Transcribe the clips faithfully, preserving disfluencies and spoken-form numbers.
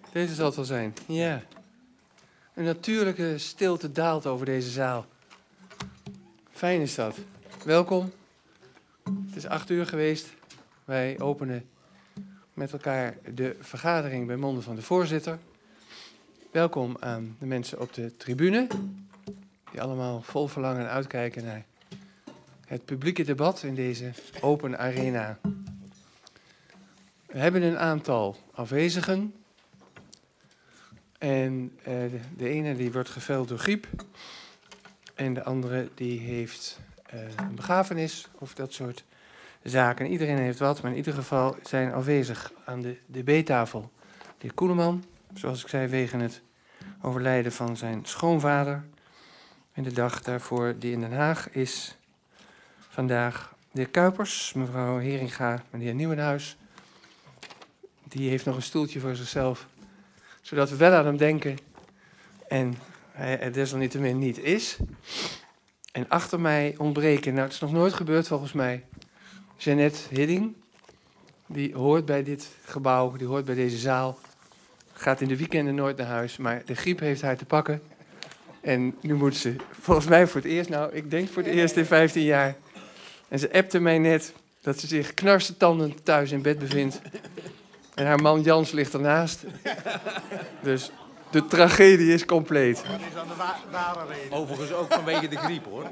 Deze zal het wel zijn, ja. Een natuurlijke stilte daalt over deze zaal. Fijn is dat. Welkom. Het is acht uur geweest. Wij openen met elkaar de vergadering bij monden van de voorzitter. Welkom aan de mensen op de tribune, die allemaal vol verlangen uitkijken naar het publieke debat in deze open arena. We hebben een aantal afwezigen. En uh, de, de ene die wordt geveld door griep. En de andere die heeft uh, een begrafenis of dat soort zaken. Iedereen heeft wat, maar in ieder geval zijn afwezig aan de debattafel de heer Koeleman, zoals ik zei, wegen het overlijden van zijn schoonvader. En de dag daarvoor die in Den Haag is vandaag de heer Kuipers, mevrouw Heringa en de heer Nieuwenhuis. Die heeft nog een stoeltje voor zichzelf, zodat we wel aan hem denken en hij er desalniettemin niet is. En achter mij ontbreken, nou het is nog nooit gebeurd volgens mij, Jeannette Hidding. Die hoort bij dit gebouw, die hoort bij deze zaal. Gaat in de weekenden nooit naar huis, maar de griep heeft haar te pakken. En nu moet ze, volgens mij voor het eerst, nou ik denk voor het eerst in vijftien jaar. En ze appte mij net dat ze zich knarsetandend thuis in bed bevindt. En haar man Jans ligt ernaast. Dus de tragedie is compleet. Dat is aan de wa ware reden. Overigens ook vanwege de griep, hoor.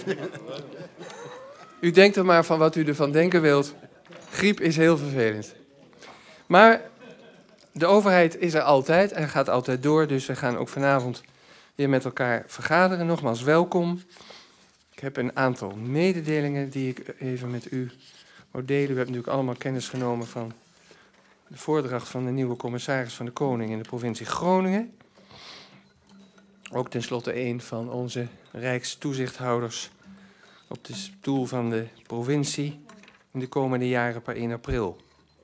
U denkt er maar van wat u ervan denken wilt. Griep is heel vervelend. Maar de overheid is er altijd en gaat altijd door. Dus we gaan ook vanavond weer met elkaar vergaderen. Nogmaals welkom. Ik heb een aantal mededelingen die ik even met u moet delen. U hebt natuurlijk allemaal kennis genomen van de voordracht van de nieuwe commissaris van de Koning in de provincie Groningen. Ook tenslotte een van onze rijkstoezichthouders op de stoel van de provincie in de komende jaren per één april.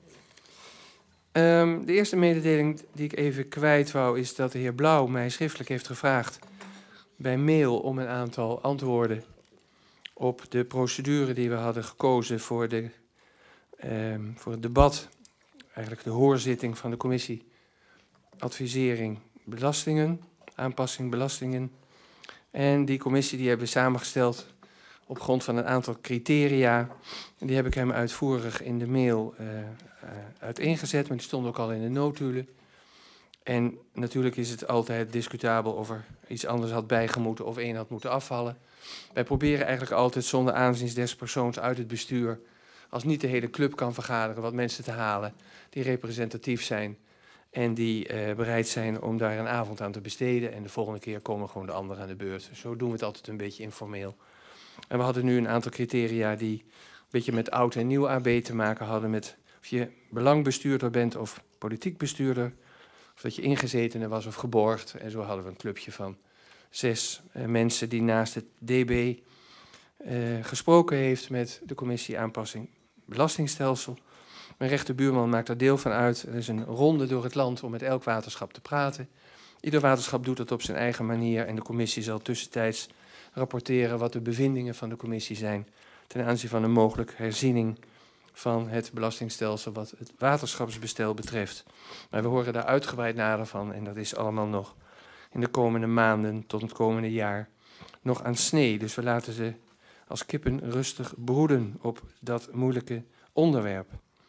Um, de eerste mededeling die ik even kwijt wou is dat de heer Blauw mij schriftelijk heeft gevraagd bij mail om een aantal antwoorden op de procedure die we hadden gekozen voor, de, um, voor het debat, eigenlijk de hoorzitting van de commissie advisering belastingen, aanpassing belastingen. En die commissie die hebben we samengesteld op grond van een aantal criteria. En die heb ik hem uitvoerig in de mail uh, uh, uiteengezet, maar die stonden ook al in de notulen. En natuurlijk is het altijd discutabel of er iets anders had bijgemoeten of één had moeten afvallen. Wij proberen eigenlijk altijd zonder aanzien des persoons uit het bestuur, als niet de hele club kan vergaderen, wat mensen te halen die representatief zijn en die uh, bereid zijn om daar een avond aan te besteden. En de volgende keer komen gewoon de anderen aan de beurt. Zo doen we het altijd een beetje informeel. En we hadden nu een aantal criteria die een beetje met oud en nieuw A B te maken hadden. Met of je belangbestuurder bent of politiek bestuurder. Of dat je ingezetene was of geborgd. En zo hadden we een clubje van zes uh, mensen die naast het D B uh, gesproken heeft met de commissie aanpassing belastingstelsel. Mijn rechterbuurman maakt daar deel van uit. Er is een ronde door het land om met elk waterschap te praten. Ieder waterschap doet dat op zijn eigen manier en de commissie zal tussentijds rapporteren wat de bevindingen van de commissie zijn ten aanzien van een mogelijke herziening van het belastingstelsel wat het waterschapsbestel betreft. Maar we horen daar uitgebreid nader van en dat is allemaal nog in de komende maanden tot het komende jaar nog aan snee. Dus we laten ze als kippen rustig broeden op dat moeilijke onderwerp.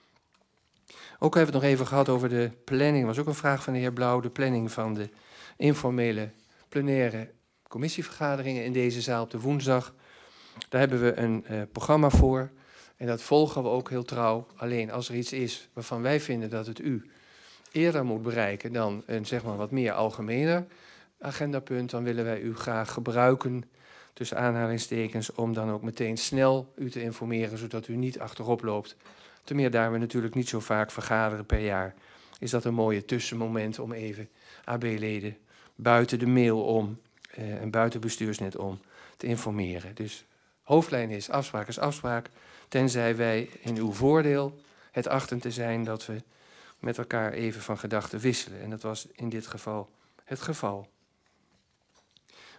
Ook hebben we het nog even gehad over de planning. Dat was ook een vraag van de heer Blauw. De planning van de informele plenaire commissievergaderingen in deze zaal op de woensdag. Daar hebben we een uh, programma voor. En dat volgen we ook heel trouw. Alleen als er iets is waarvan wij vinden dat het u eerder moet bereiken dan een zeg maar wat meer algemener agendapunt, dan willen wij u graag gebruiken, tussen aanhalingstekens, om dan ook meteen snel u te informeren, zodat u niet achterop loopt. Ten meer daar we natuurlijk niet zo vaak vergaderen per jaar, is dat een mooie tussenmoment om even A B-leden buiten de mail om uh, en buiten bestuursnet om te informeren. Dus hoofdlijn is afspraak is afspraak, tenzij wij in uw voordeel het achten te zijn dat we met elkaar even van gedachten wisselen. En dat was in dit geval het geval.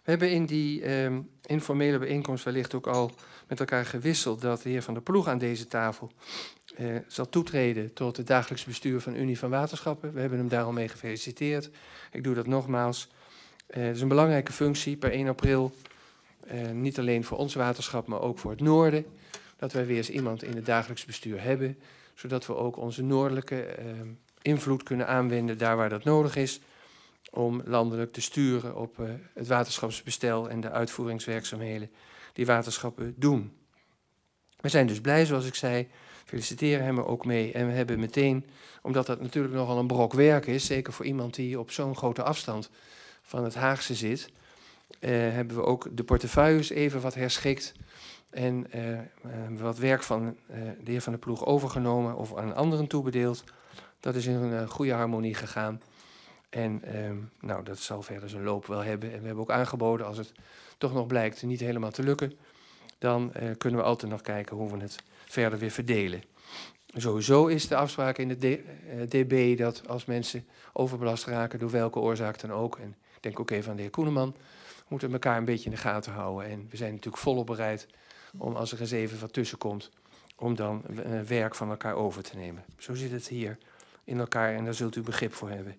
We hebben in die um, informele bijeenkomst wellicht ook al met elkaar gewisseld dat de heer Van der Ploeg aan deze tafel uh, zal toetreden tot het dagelijks bestuur van Unie van Waterschappen. We hebben hem daarom mee gefeliciteerd. Ik doe dat nogmaals. Uh, het is een belangrijke functie per één april, uh, niet alleen voor ons waterschap, maar ook voor het noorden. Dat wij weer eens iemand in het dagelijks bestuur hebben, zodat we ook onze noordelijke uh, invloed kunnen aanwenden daar waar dat nodig is, om landelijk te sturen op uh, het waterschapsbestel en de uitvoeringswerkzaamheden die waterschappen doen. We zijn dus blij, zoals ik zei, feliciteren hem er ook mee. En we hebben meteen, omdat dat natuurlijk nogal een brok werk is, zeker voor iemand die op zo'n grote afstand van het Haagse zit, uh, hebben we ook de portefeuilles even wat herschikt en uh, uh, wat werk van uh, de heer Van der Ploeg overgenomen of aan anderen toebedeeld. Dat is in een uh, goede harmonie gegaan. En uh, nou, dat zal verder zijn loop wel hebben. En we hebben ook aangeboden, als het toch nog blijkt niet helemaal te lukken, dan uh, kunnen we altijd nog kijken hoe we het verder weer verdelen. Sowieso is de afspraak in de D B dat als mensen overbelast raken, door welke oorzaak dan ook, en ik denk ook even aan de heer Koeneman, we moeten elkaar een beetje in de gaten houden. En we zijn natuurlijk volop bereid om, als er eens even wat tussen komt, om dan uh, werk van elkaar over te nemen. Zo zit het hier in elkaar en daar zult u begrip voor hebben.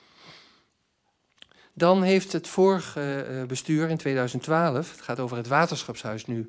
Dan heeft het vorige uh, bestuur in tweeduizend twaalf, het gaat over het waterschapshuis nu,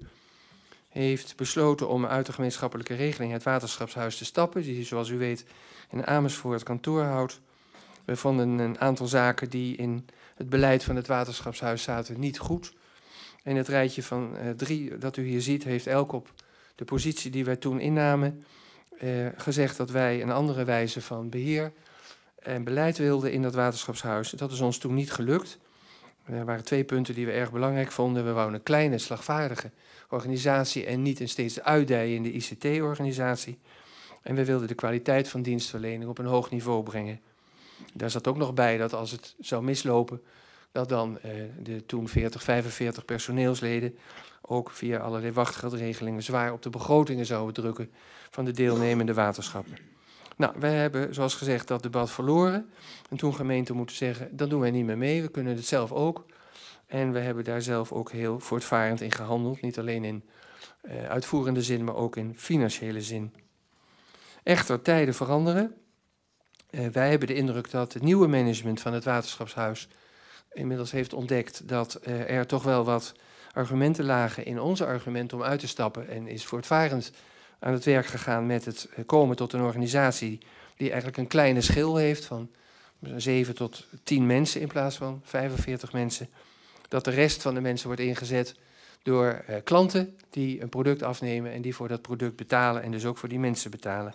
heeft besloten om uit de gemeenschappelijke regeling het waterschapshuis te stappen, die zoals u weet in Amersfoort kantoor houdt. We vonden een aantal zaken die in het beleid van het waterschapshuis zaten niet goed. En het rijtje van uh, drie dat u hier ziet heeft elk op de positie die wij toen innamen uh, gezegd dat wij een andere wijze van beheer en beleid wilden in dat waterschapshuis. Dat is ons toen niet gelukt. Er waren twee punten die we erg belangrijk vonden. We wouden een kleine, slagvaardige organisatie en niet een steeds uitdijen in de I C T-organisatie. En we wilden de kwaliteit van dienstverlening op een hoog niveau brengen. Daar zat ook nog bij dat als het zou mislopen, dat dan uh, de toen veertig, vijfenveertig personeelsleden ook via allerlei wachtgeldregelingen zwaar op de begrotingen zouden drukken van de deelnemende waterschappen. Nou, wij hebben, zoals gezegd, dat debat verloren. En toen gemeenten moeten zeggen, dan doen wij niet meer mee, we kunnen het zelf ook. En we hebben daar zelf ook heel voortvarend in gehandeld. Niet alleen in uh, uitvoerende zin, maar ook in financiële zin. Echter, tijden veranderen. Uh, wij hebben de indruk dat het nieuwe management van het waterschapshuis inmiddels heeft ontdekt dat uh, er toch wel wat argumenten lagen in onze argumenten om uit te stappen. En is voortvarend aan het werk gegaan met het komen tot een organisatie die eigenlijk een kleine schil heeft van zeven tot tien mensen in plaats van vijfenveertig mensen. Dat de rest van de mensen wordt ingezet door uh, klanten die een product afnemen en die voor dat product betalen en dus ook voor die mensen betalen.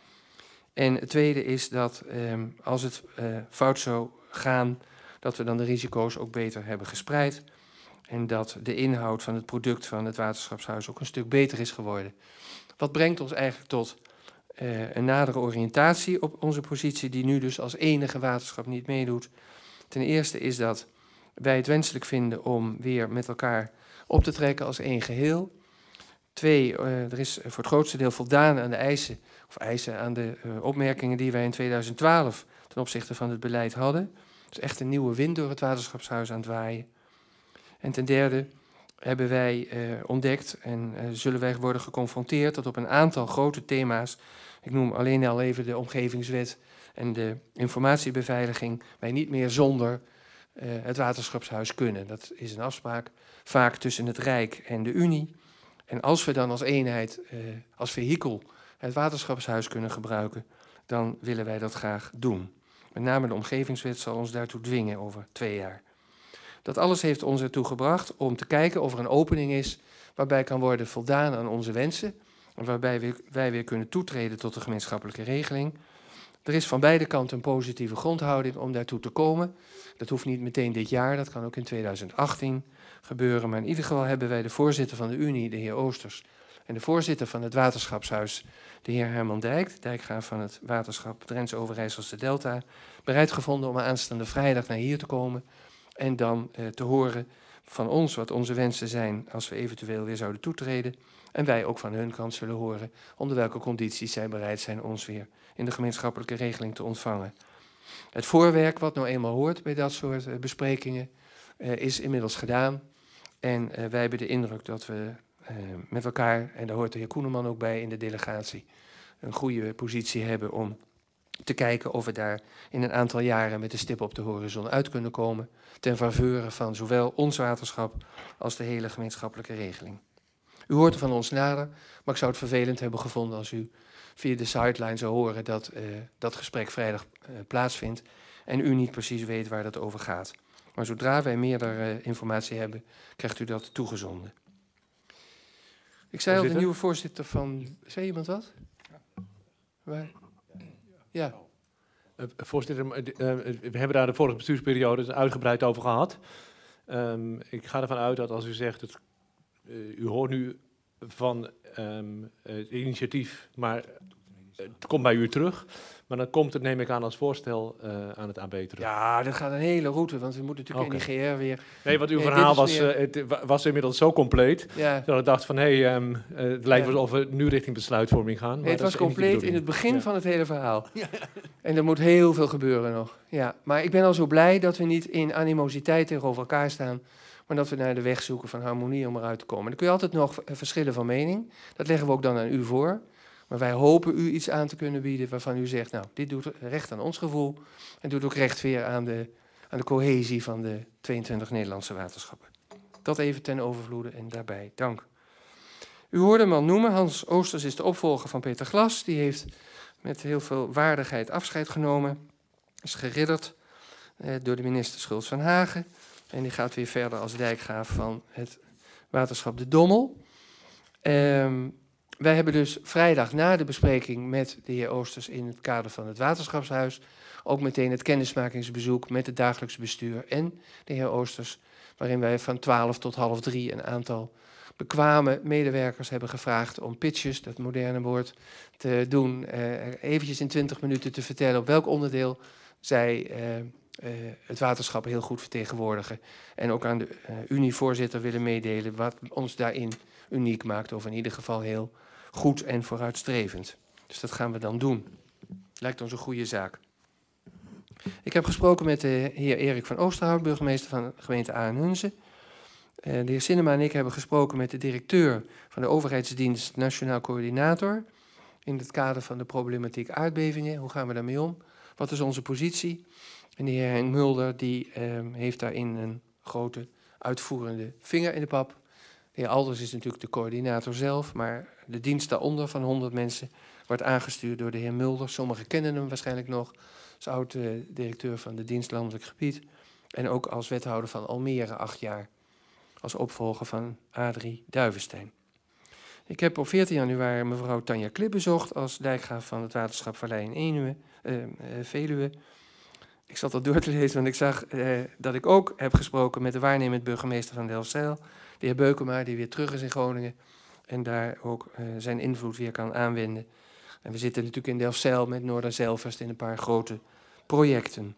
En het tweede is dat um, als het uh, fout zou gaan, dat we dan de risico's ook beter hebben gespreid en dat de inhoud van het product van het waterschapshuis ook een stuk beter is geworden. Wat brengt ons eigenlijk tot uh, een nadere oriëntatie op onze positie, die nu dus als enige waterschap niet meedoet. Ten eerste is dat wij het wenselijk vinden om weer met elkaar op te trekken als één geheel. Twee, uh, er is voor het grootste deel voldaan aan de eisen, of eisen aan de uh, opmerkingen die wij in tweeduizend twaalf ten opzichte van het beleid hadden. Dus echt een nieuwe wind door het waterschapshuis aan het waaien. En ten derde hebben wij uh, ontdekt en uh, zullen wij worden geconfronteerd dat op een aantal grote thema's, ik noem alleen al even de omgevingswet en de informatiebeveiliging, wij niet meer zonder uh, het waterschapshuis kunnen. Dat is een afspraak vaak tussen het Rijk en de Unie. En als we dan als eenheid, uh, als vehikel het waterschapshuis kunnen gebruiken, dan willen wij dat graag doen. Met name de omgevingswet zal ons daartoe dwingen over twee jaar. Dat alles heeft ons ertoe gebracht om te kijken of er een opening is waarbij kan worden voldaan aan onze wensen en waarbij we, wij weer kunnen toetreden tot de gemeenschappelijke regeling. Er is van beide kanten een positieve grondhouding om daartoe te komen. Dat hoeft niet meteen dit jaar, dat kan ook in tweeduizend achttien gebeuren. Maar in ieder geval hebben wij de voorzitter van de Unie, de heer Oosters, en de voorzitter van het waterschapshuis, de heer Herman Dijk, dijkgraaf van het waterschap Drents-Overijsselse Delta, bereid gevonden om aanstaande vrijdag naar hier te komen en dan uh, te horen van ons wat onze wensen zijn als we eventueel weer zouden toetreden. En wij ook van hun kant zullen horen onder welke condities zij bereid zijn ons weer in de gemeenschappelijke regeling te ontvangen. Het voorwerk wat nou eenmaal hoort bij dat soort uh, besprekingen uh, is inmiddels gedaan. En uh, wij hebben de indruk dat we uh, met elkaar, en daar hoort de heer Koeneman ook bij in de delegatie, een goede positie hebben om te kijken of we daar in een aantal jaren met de stip op de horizon uit kunnen komen, ten faveur van zowel ons waterschap als de hele gemeenschappelijke regeling. U hoort er van ons nader, maar ik zou het vervelend hebben gevonden als u via de sideline zou horen dat uh, dat gesprek vrijdag uh, plaatsvindt en u niet precies weet waar dat over gaat. Maar zodra wij meerdere uh, informatie hebben, krijgt u dat toegezonden. Ik zei al, de nieuwe voorzitter van... Zei iemand wat? Waar? Ja. Uh, voorzitter, uh, we hebben daar de vorige bestuursperiode uitgebreid over gehad. Um, ik ga ervan uit dat als u zegt, het, uh, u hoort nu van um, het initiatief, maar het komt bij u terug. Maar dan komt het, neem ik aan, als voorstel uh, aan het A B terug. Ja, dat gaat een hele route, want we moeten natuurlijk okay. in die G R weer... Nee, want uw nee, verhaal was, weer... uh, het was inmiddels zo compleet, ja. dat ik dacht van, hé, hey, um, uh, het lijkt ja. wel of we nu richting besluitvorming gaan. Nee, maar het was compleet in het begin ja. van het hele verhaal. Ja. En er moet heel veel gebeuren nog. Ja. Maar ik ben al zo blij dat we niet in animositeit tegenover elkaar staan, maar dat we naar de weg zoeken van harmonie om eruit te komen. Dan kun je altijd nog verschillen van mening. Dat leggen we ook dan aan u voor. Maar wij hopen u iets aan te kunnen bieden waarvan u zegt, nou, dit doet recht aan ons gevoel en doet ook recht weer aan de, aan de cohesie van de tweeëntwintig Nederlandse waterschappen. Dat even ten overvloede en daarbij dank. U hoorde hem al noemen, Hans Oosters is de opvolger van Peter Glas. Die heeft met heel veel waardigheid afscheid genomen. Is geridderd eh, door de minister Schultz van Hagen. En die gaat weer verder als dijkgraaf van het waterschap De Dommel. Um, Wij hebben dus vrijdag na de bespreking met de heer Oosters in het kader van het Waterschapshuis ook meteen het kennismakingsbezoek met het dagelijks bestuur en de heer Oosters, waarin wij van twaalf tot half drie een aantal bekwame medewerkers hebben gevraagd om pitches, dat moderne woord, te doen. Uh, eventjes in twintig minuten te vertellen op welk onderdeel zij uh, uh, het waterschap heel goed vertegenwoordigen. En ook aan de uh, Unie-voorzitter willen meedelen wat ons daarin uniek maakt, of in ieder geval heel goed en vooruitstrevend. Dus dat gaan we dan doen. Lijkt ons een goede zaak. Ik heb gesproken met de heer Erik van Oosterhout, burgemeester van de gemeente Aarn-Hunze. Uh, de heer Sinnema en ik hebben gesproken met de directeur van de overheidsdienst Nationaal Coördinator in het kader van de problematiek aardbevingen. Hoe gaan we daarmee om? Wat is onze positie? En de heer Henk Mulder die, uh, heeft daarin een grote uitvoerende vinger in de pap. De heer Alders is natuurlijk de coördinator zelf, maar de dienst daaronder van honderd mensen wordt aangestuurd door de heer Mulder. Sommigen kennen hem waarschijnlijk nog als oud-directeur van de dienst Landelijk Gebied. En ook als wethouder van Almere acht jaar, als opvolger van Adrie Duivenstein. Ik heb op veertien januari mevrouw Tanja Klip bezocht als dijkgraaf van het waterschap Vallei en Enuwe, uh, uh, Veluwe. Ik zat al door te lezen, want ik zag uh, dat ik ook heb gesproken met de waarnemend burgemeester van Delfzijl, de heer Beukema, die weer terug is in Groningen en daar ook uh, zijn invloed weer kan aanwenden. En we zitten natuurlijk in Delfzijl met Noorderzijlvest in een paar grote projecten.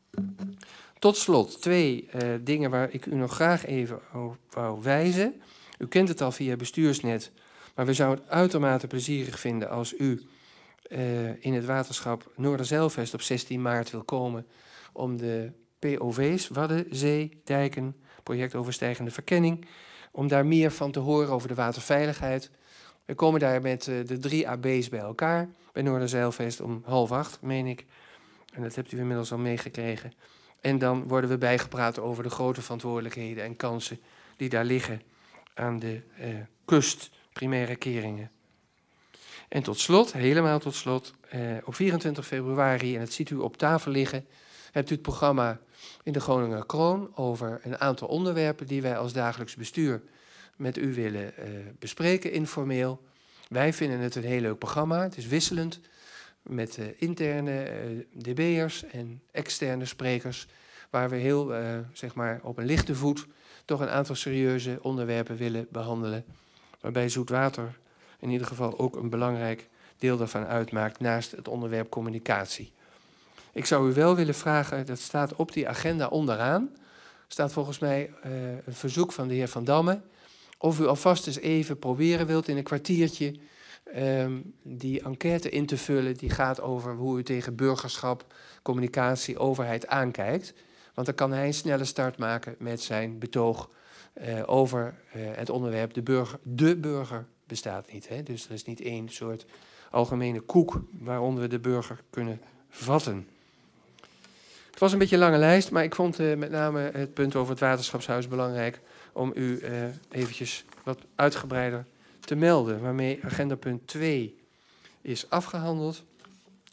Tot slot twee uh, dingen waar ik u nog graag even op wou wijzen. U kent het al via Bestuursnet, maar we zouden het uitermate plezierig vinden als u uh, in het waterschap Noorderzijlvest op zestien maart wil komen om de P O V's, Wadden, Zee, Dijken, project overstijgende verkenning, om daar meer van te horen over de waterveiligheid. We komen daar met uh, de drie A B's bij elkaar, bij Noorderzijlvest om half acht, meen ik. En dat hebt u inmiddels al meegekregen. En dan worden we bijgepraat over de grote verantwoordelijkheden en kansen die daar liggen aan de uh, kust, primaire keringen. En tot slot, helemaal tot slot, uh, op vierentwintig februari, en dat ziet u op tafel liggen, hebt u het programma in de Groninger Kroon over een aantal onderwerpen die wij als dagelijks bestuur met u willen uh, bespreken, informeel. Wij vinden het een heel leuk programma. Het is wisselend met uh, interne uh, D B'ers en externe sprekers, waar we heel, uh, zeg maar, op een lichte voet toch een aantal serieuze onderwerpen willen behandelen, waarbij zoetwater in ieder geval ook een belangrijk deel daarvan uitmaakt, naast het onderwerp communicatie. Ik zou u wel willen vragen, dat staat op die agenda onderaan, staat volgens mij uh, een verzoek van de heer Van Damme, of u alvast eens even proberen wilt in een kwartiertje um, die enquête in te vullen die gaat over hoe u tegen burgerschap, communicatie, overheid aankijkt. Want dan kan hij een snelle start maken met zijn betoog uh, over uh, het onderwerp de burger. De burger bestaat niet. Hè? Dus er is niet één soort algemene koek waaronder we de burger kunnen vatten. Het was een beetje een lange lijst, maar ik vond uh, met name het punt over het waterschapshuis belangrijk om u uh, eventjes wat uitgebreider te melden, waarmee agenda punt twee is afgehandeld.